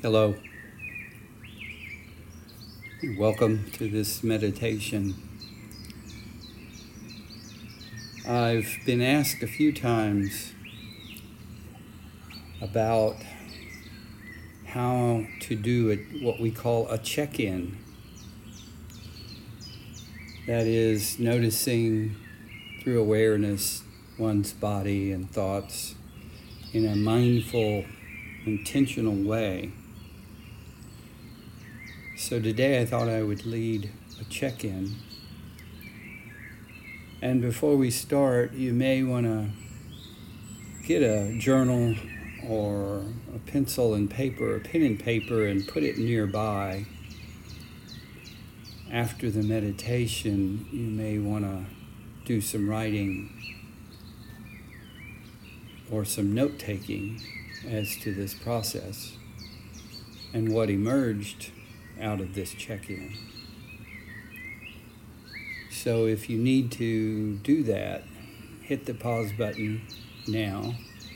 Hello. Welcome to this meditation. I've been asked a few times about how to do what we call a check-in. That is, noticing through awareness one's body and thoughts in a mindful, intentional way. So today I thought I would lead a check-in. And before we start, you may want to get a journal or a pencil and paper, a pen and paper, and put it nearby. After the meditation, you may want to do some writing or some note-taking as to this process and what emerged out of this check-in. So if you need to do that, hit the pause button now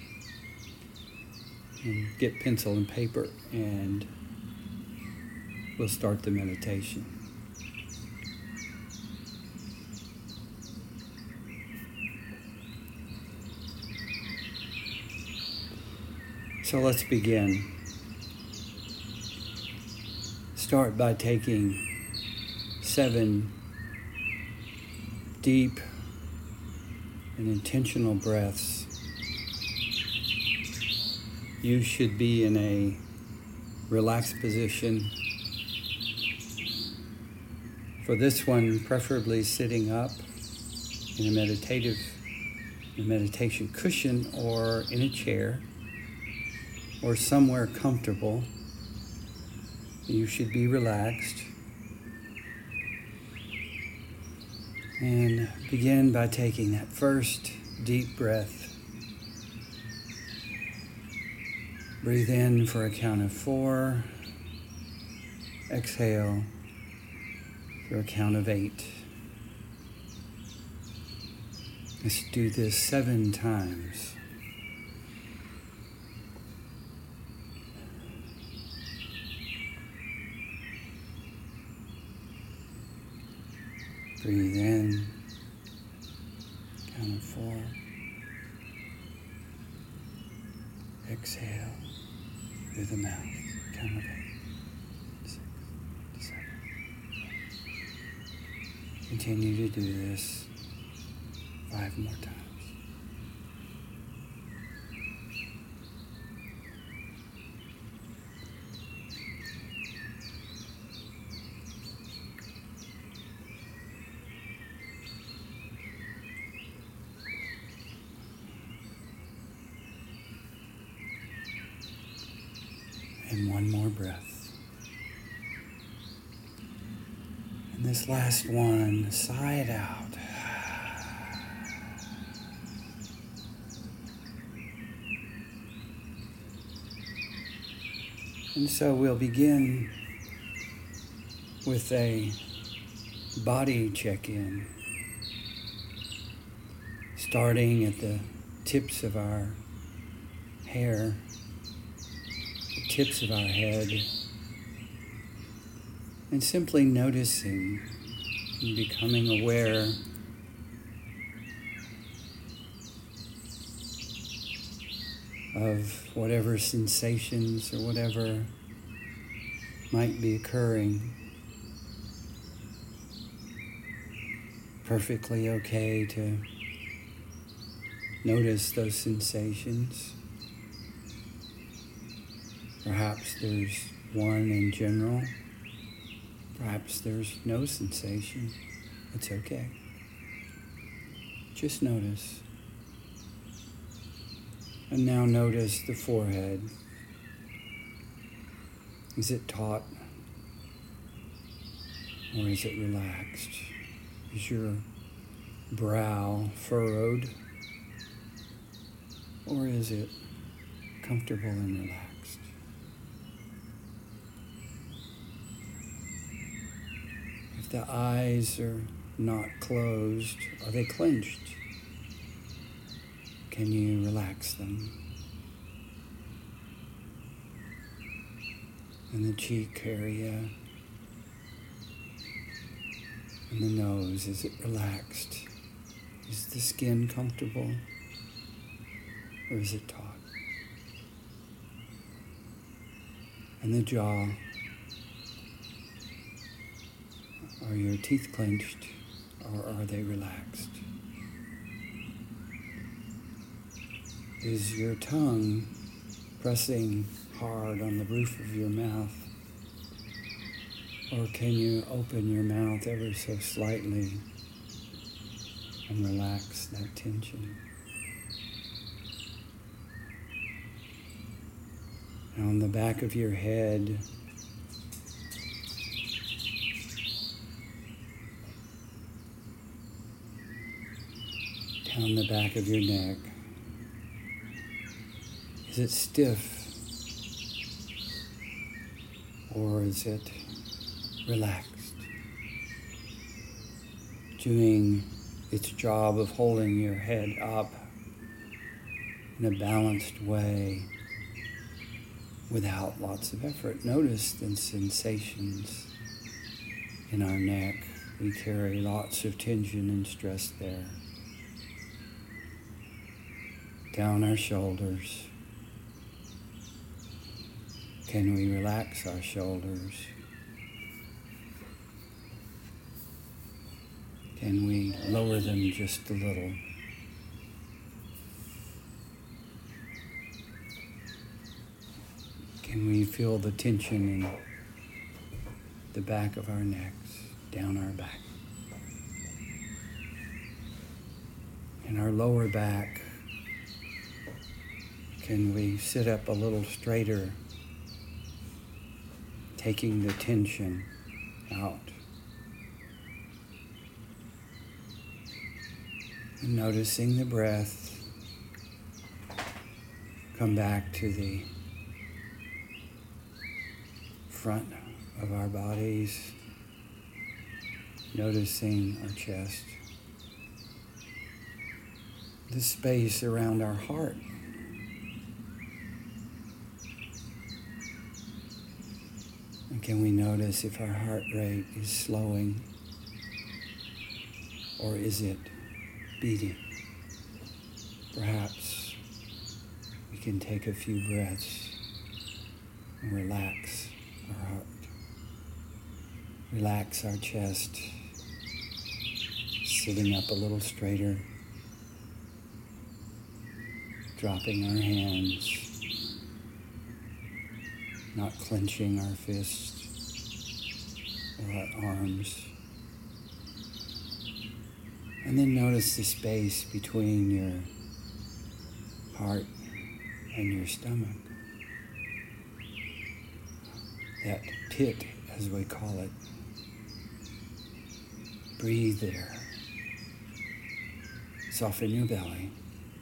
and get pencil and paper, and we'll start the meditation. So let's begin. Start by taking 7 deep and intentional breaths. You should be in a relaxed position. For this one, preferably sitting up in a meditation cushion or in a chair or somewhere comfortable. You should be relaxed. And begin by taking that first deep breath. Breathe in for a count of 4. Exhale for a count of 8. Let's do this 7 times. Breathe in, count of 4. Exhale through the mouth, count of 8. 6, 7. Continue to do this 5 more times. And 1 more breath. And this last one, sigh it out. And so we'll begin with a body check-in, starting at the tips of our hair, tips of our head, and simply noticing and becoming aware of whatever sensations or whatever might be occurring. Perfectly okay to notice those sensations. Perhaps there's one in general. Perhaps there's no sensation. It's okay. Just notice. And now notice the forehead. Is it taut? Or is it relaxed? Is your brow furrowed? Or is it comfortable and relaxed? If the eyes are not closed, are they clenched? Can you relax them? and the cheek area, and the nose. Is it relaxed? Is the skin comfortable, or is it taut? And the jaw. Are your teeth clenched, or are they relaxed? Is your tongue pressing hard on the roof of your mouth? Or can you open your mouth ever so slightly and relax that tension? And on the back of your head, down the back of your neck, is it stiff or is it relaxed, doing its job of holding your head up in a balanced way without lots of effort? Notice the sensations in our neck. We carry lots of tension and stress there. Down our shoulders. Can we relax our shoulders? Can we lower them just a little? Can we feel the tension in the back of our necks, down our back? In our lower back, can we sit up a little straighter, taking the tension out? And noticing the breath, come back to the front of our bodies, noticing our chest, the space around our heart. And can we notice if our heart rate is slowing, or is it beating? Perhaps we can take a few breaths and relax our heart. Relax our chest, sitting up a little straighter, dropping our hands, not clenching our fists or our arms. And then notice the space between your heart and your stomach. That pit, as we call it. Breathe there. Soften your belly.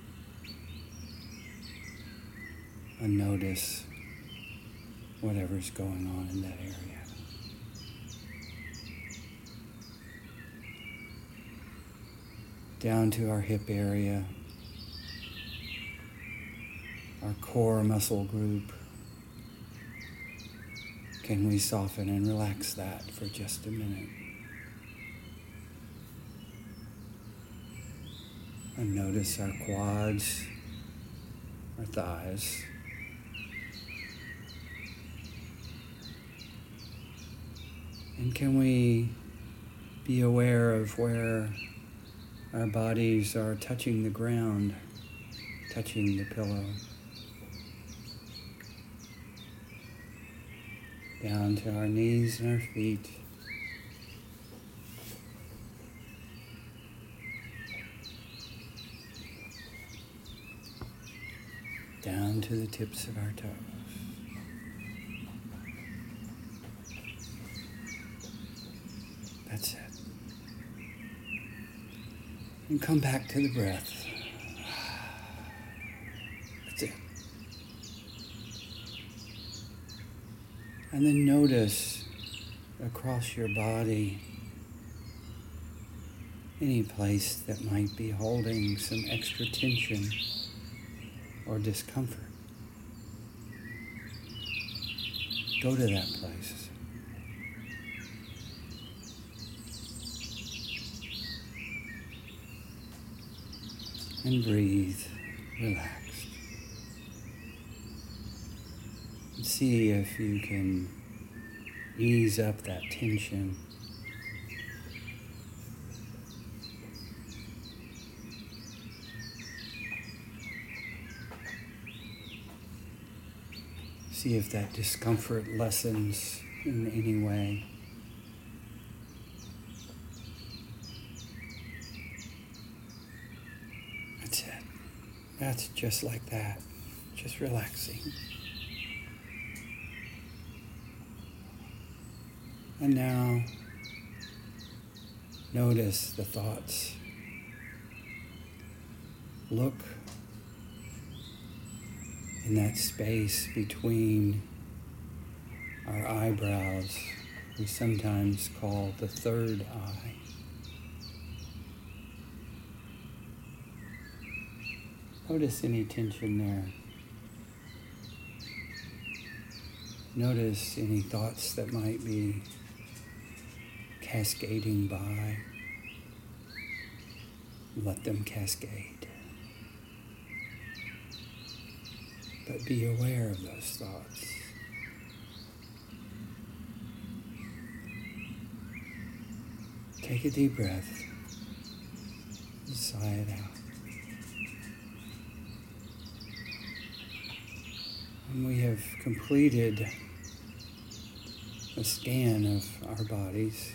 And notice whatever's going on in that area. Down to our hip area, our core muscle group. Can we soften and relax that for just a minute? And notice our quads, our thighs. And can we be aware of where our bodies are touching the ground, touching the pillow? Down to our knees and our feet. Down to the tips of our toes. That's it. And come back to the breath. That's it. And then notice across your body any place that might be holding some extra tension or discomfort. Go to that place. And breathe, relaxed. And see if you can ease up that tension. See if that discomfort lessens in any way. That's it. That's just like that. Just relaxing. And now, notice the thoughts. Look in that space between our eyebrows, we sometimes call the third eye. Notice any tension there. Notice any thoughts that might be cascading by. Let them cascade. But be aware of those thoughts. Take a deep breath and sigh it out. And we have completed a scan of our bodies,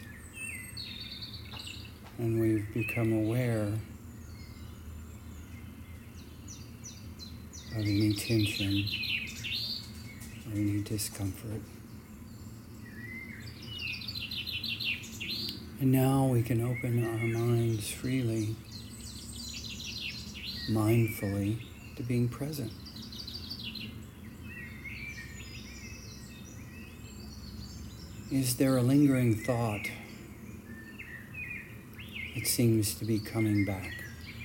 and we've become aware of any tension or any discomfort. And now we can open our minds freely, mindfully, to being present. Is there a lingering thought that seems to be coming back?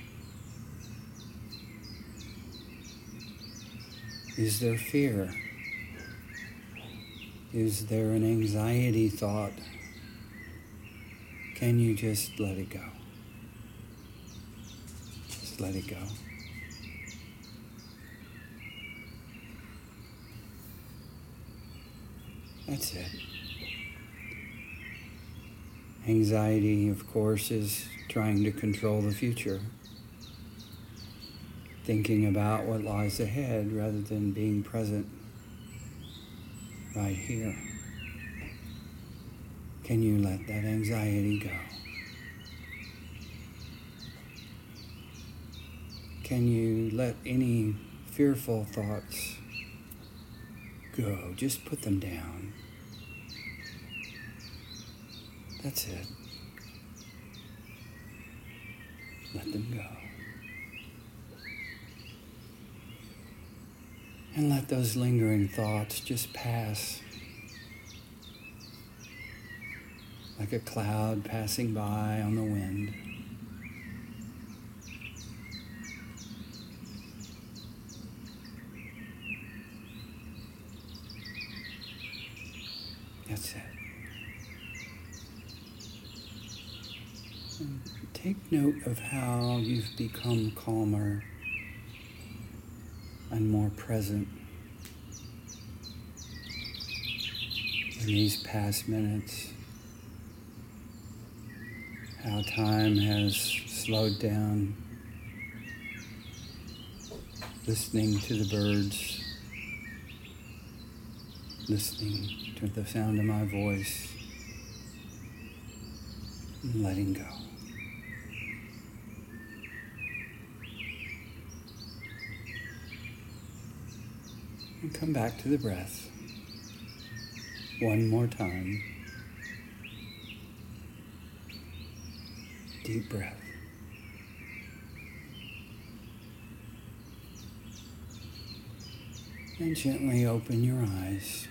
Is there fear? Is there an anxiety thought? Can you just let it go? Just let it go. That's it. Anxiety, of course, is trying to control the future. Thinking about what lies ahead rather than being present right here. Can you let that anxiety go? Can you let any fearful thoughts go? Just put them down. That's it. Let them go. And let those lingering thoughts just pass like a cloud passing by on the wind. That's it. And take note of how you've become calmer and more present in these past minutes. How time has slowed down, listening to the birds, listening to the sound of my voice, and letting go. And come back to the breath one more time. Deep breath. And gently open your eyes.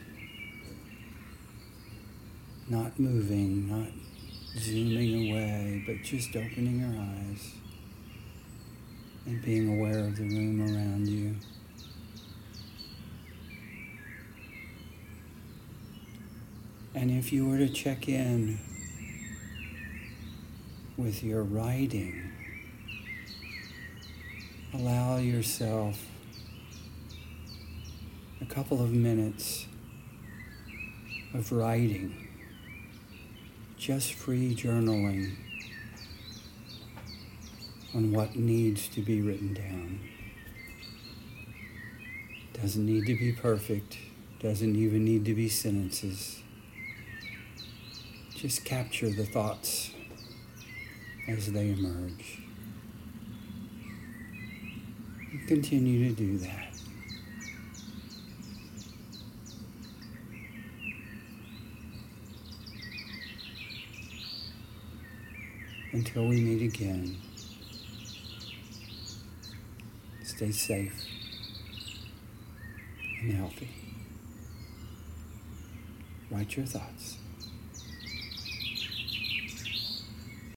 Not moving, not zooming away, but just opening your eyes and being aware of the room around you. And if you were to check in with your writing, allow yourself a couple of minutes of writing, just free journaling on what needs to be written down. Doesn't need to be perfect, doesn't even need to be sentences. Just capture the thoughts as they emerge. And continue to do that. Until we meet again, stay safe and healthy. Write your thoughts.